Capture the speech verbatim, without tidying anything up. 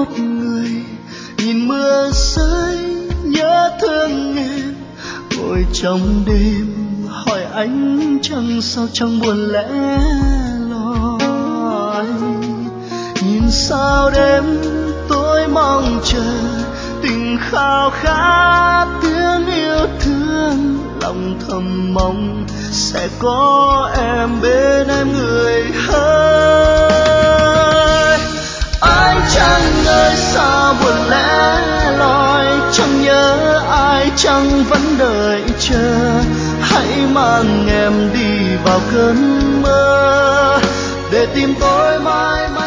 một người, nhìn mưa rơi nhớ thương em, ngồi trong đêm hỏi ánh trăng sao chẳng buồn lẻ loi. Nhìn sao đêm tôi mong chờ tình khao khát tiếng yêu thương, lòng thầm mong sẽ có em bên em người ơi. Ánh trăng ơi sao buồn lẻ loi, chẳng nhớ ai chẳng vẫn đợi chờ, hãy mang em đi vào cơn mơ để tìm tôi mãi mãi.